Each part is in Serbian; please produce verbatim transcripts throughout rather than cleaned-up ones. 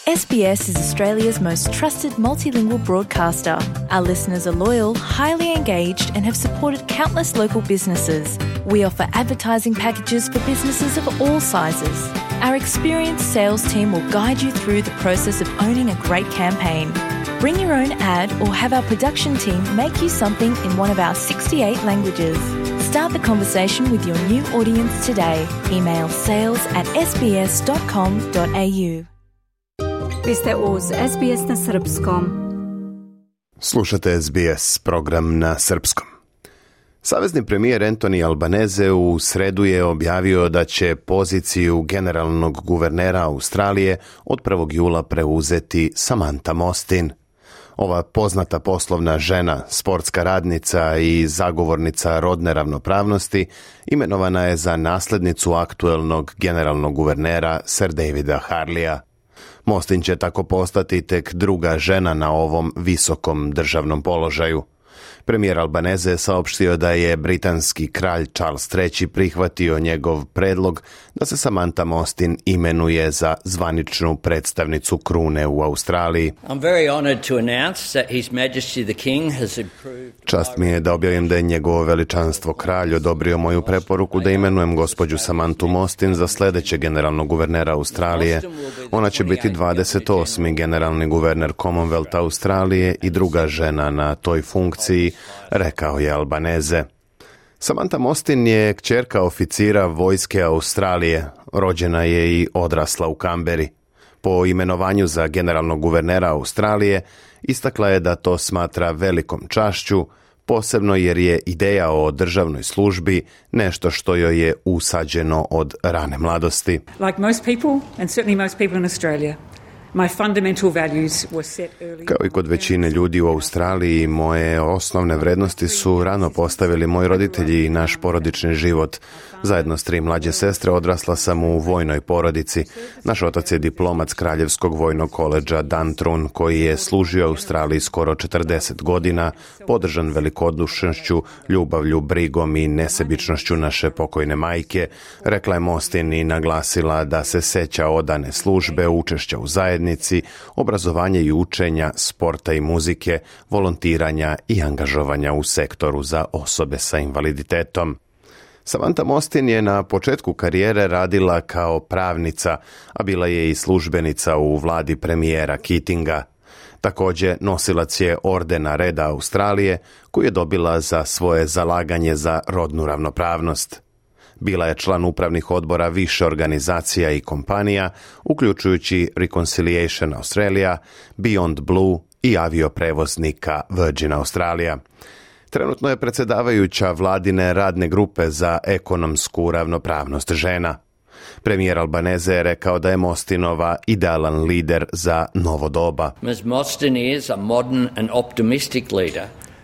S B S is Australia's most trusted multilingual broadcaster. Our listeners are loyal, highly engaged, and have supported countless local businesses. We offer advertising packages for businesses of all sizes. Our experienced sales team will guide you through the process of owning a great campaign. Bring your own ad or have our production team make you something in one of our sixty-eight languages. Start the conversation with your new audience today. Email sales at s b s dot com dot a u. Vi ste uz S B S na srpskom. Slušate S B S program na srpskom. Savezni premijer Anthony Albanese u sredu je objavio da će poziciju generalnog guvernera Australije od prvog jula preuzeti Samantha Mostyn. Ova poznata poslovna žena, sportska radnica i zagovornica rodne ravnopravnosti imenovana je za naslednicu aktuelnog generalnog guvernera Sir Davida Harleya. Mostyn će tako postati tek druga žena na ovom visokom državnom položaju. Premijer Albanese je saopštio da je britanski kralj Charles treći prihvatio njegov predlog da se Samantha Mostyn imenuje za zvaničnu predstavnicu krune u Australiji. Čast mi je da objavim da je njegovo veličanstvo kralj odobrio moju preporuku da imenujem gospođu Samanthu Mostyn za sljedeće generalnog guvernera Australije. Ona će biti dvadeset osmi generalni guverner Commonwealtha Australije i druga žena na toj funkciji, rekao je Albanese. Samantha Mostyn je kćerka oficira vojske Australije, rođena je i odrasla u Kamberi. Po imenovanju za generalnog guvernera Australije istakla je da to smatra velikom čašću, posebno jer je ideja o državnoj službi nešto što joj je usađeno od rane mladosti. Like most people, and certainly most people in Australia, my fundamental values were set early. Kao i kod većine ljudi u Australiji, moje osnovne vrednosti su rano postavili moji roditelji i naš porodični život. Zajedno s tri mlađe sestre odrasla sam u vojnoj porodici. Naš otac je diplomat s Kraljevskog vojnog koledža Duntroon, koji je služio Australiji skoro četrdeset godina, podržan velikodušnošću, ljubavlju, brigom i nesebičnošću naše pokojne majke, rekla je Mostyn i naglasila da se seća odane službe, učešća u zajednici, obrazovanja i učenja, sporta i muzike, volontiranja i angažovanja u sektoru za osobe sa invaliditetom. Samantha Mostyn je na početku karijere radila kao pravnica, a bila je i službenica u vladi premijera Keatinga. Također nosilac je ordena Reda Australije, koju je dobila za svoje zalaganje za rodnu ravnopravnost. Bila je član upravnih odbora više organizacija i kompanija, uključujući Reconciliation Australia, Beyond Blue i avioprevoznika Virgin Australia. Trenutno je predsjedavajuća vladine radne grupe za ekonomsku ravnopravnost žena. Premijer Albanese je rekao da je Mostynova idealan lider za novo doba. Miz Mostyn is a modern and optimistic leader.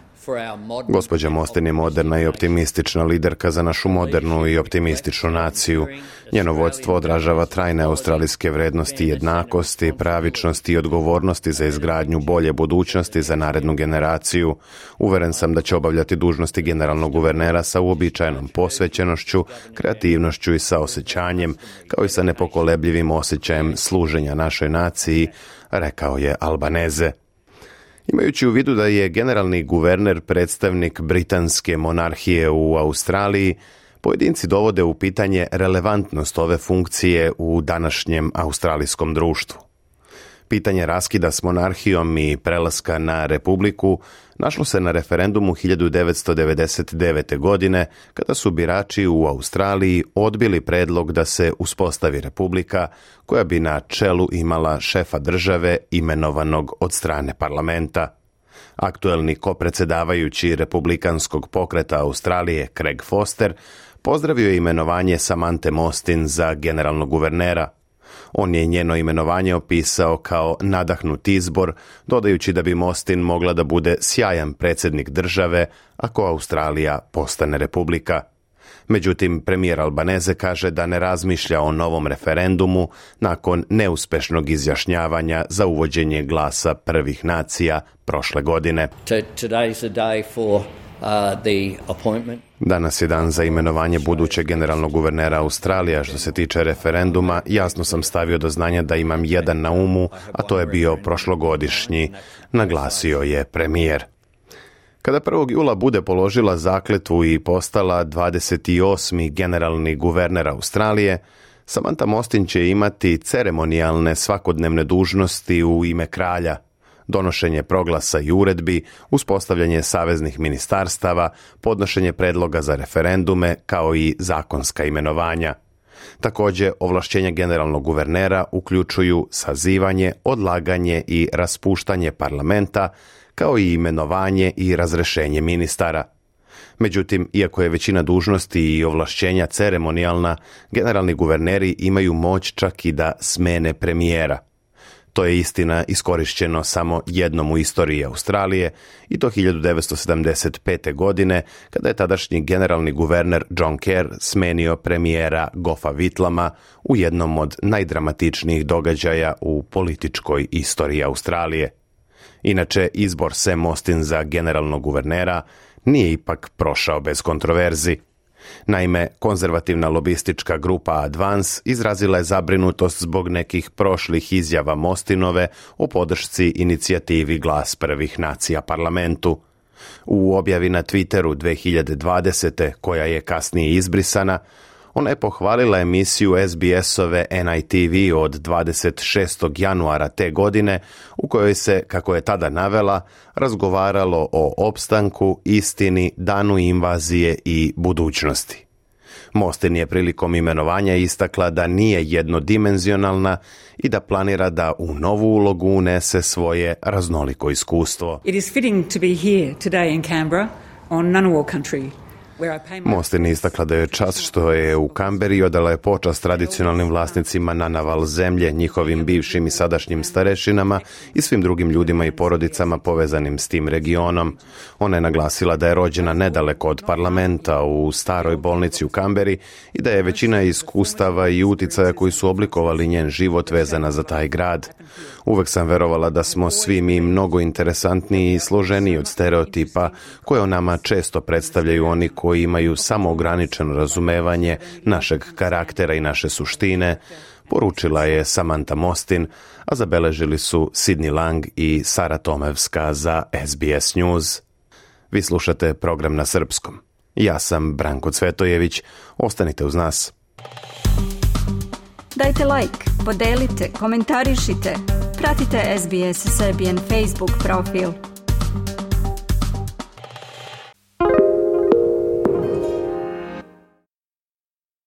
Gospođa Mostyn je moderna i optimistična liderka za našu modernu i optimističnu naciju. Njeno vodstvo odražava trajne australijske vrednosti jednakosti, pravičnosti i odgovornosti za izgradnju bolje budućnosti za narednu generaciju. Uveren sam da će obavljati dužnosti generalnog guvernera sa uobičajenom posvećenošću, kreativnošću i saosjećanjem, kao i sa nepokolebljivim osjećajem služenja našoj naciji, rekao je Albanese. Imajući u vidu da je generalni guverner predstavnik britanske monarhije u Australiji, pojedinci dovode u pitanje relevantnost ove funkcije u današnjem australijskom društvu. Pitanje raskida s monarhijom i prelaska na republiku našlo se na referendumu hiljadu devetsto devedeset devete. godine, kada su birači u Australiji odbili predlog da se uspostavi republika koja bi na čelu imala šefa države imenovanog od strane parlamenta. Aktuelni kopredsjedavajući republikanskog pokreta Australije Craig Foster pozdravio je imenovanje Samanthe Mostyn za generalnog guvernera. On je njeno imenovanje opisao kao nadahnut izbor, dodajući da bi Mostyn mogla da bude sjajan predsjednik države ako Australija postane republika. Međutim, premijer Albanese kaže da ne razmišlja o novom referendumu nakon neuspešnog izjašnjavanja za uvođenje glasa prvih nacija prošle godine. Today's a day for uh, the appointment. Danas je dan za imenovanje budućeg generalnog guvernera Australije. Što se tiče referenduma, jasno sam stavio do znanja da imam jedan na umu, a to je bio prošlogodišnji, naglasio je premijer. Kada prvog jula bude položila zakletvu i postala dvadeset osmi generalni guverner Australije, Samantha Mostyn će imati ceremonijalne svakodnevne dužnosti u ime kralja, donošenje proglasa i uredbi, uspostavljanje saveznih ministarstava, podnošenje predloga za referendume, kao i zakonska imenovanja. Također, ovlašćenja generalnog guvernera uključuju sazivanje, odlaganje i raspuštanje parlamenta, kao i imenovanje i razrešenje ministara. Međutim, iako je većina dužnosti i ovlašćenja ceremonijalna, generalni guverneri imaju moć čak i da smene premijera. To je istina iskorišćeno samo jednom u istoriji Australije, i to hiljadu devetsto sedamdeset pete. godine, kada je tadašnji generalni guverner John Kerr smenio premijera Goffa Whitlama u jednom od najdramatičnijih događaja u političkoj istoriji Australije. Inače, izbor Sam Mostyn za generalnog guvernera nije ipak prošao bez kontroverzi. Naime, konzervativna lobistička grupa Advance izrazila je zabrinutost zbog nekih prošlih izjava Mostynove o podršci inicijativi Glas prvih nacija parlamentu. U objavi na Twitteru dve hiljade dvadesete. koja je kasnije izbrisana, ona je pohvalila emisiju S B S-ove N I T V od dvadeset šestog januara te godine, u kojoj se, kako je tada navela, razgovaralo o opstanku, istini, danu invazije i budućnosti. Mostyn je prilikom imenovanja istakla da nije jednodimenzionalna i da planira da u novu ulogu unese svoje raznoliko iskustvo. It is fitting to be here today in Canberra on Ngunnawal country. Mostyn je istakla da je čast što je u Kamberi odala je počast tradicionalnim vlasnicima Ngunnawal zemlje, njihovim bivšim i sadašnjim starešinama i svim drugim ljudima i porodicama povezanim s tim regionom. Ona je naglasila da je rođena nedaleko od parlamenta u staroj bolnici u Kamberi i da je većina iskustava i uticaja koji su oblikovali njen život vezana za taj grad. Uvek sam verovala da smo svi mi mnogo interesantniji i složeniji od stereotipa koje o nama često predstavljaju oni koji imaju samo ograničeno razumevanje našeg karaktera i naše suštine, poručila je Samantha Mostyn, a zabeležili su Sidney Lang i Sara Tomevska za S B S News. Vi slušate program na srpskom. Ja sam Branko Cvetojević. Ostanite uz nas. Dajte like, podelite, komentarišite. Pratite S B S Serbian Facebook profil.